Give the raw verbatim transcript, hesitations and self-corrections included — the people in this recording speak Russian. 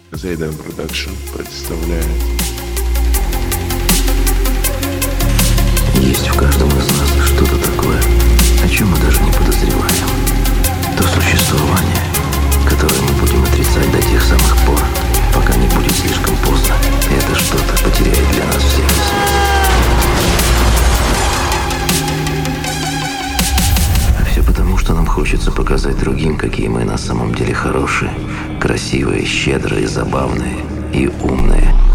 Zayden Production представляет. Есть в каждом из нас что-то такое, о чем мы даже не подозреваем. То существование, которое мы будем отрицать до тех самых пор, пока не будет слишком поздно, и это что-то потеряет для нас всякий смысл. А все потому, что нам хочется показать другим, какие мы на самом деле хорошие, красивые, щедрые, забавные и умные.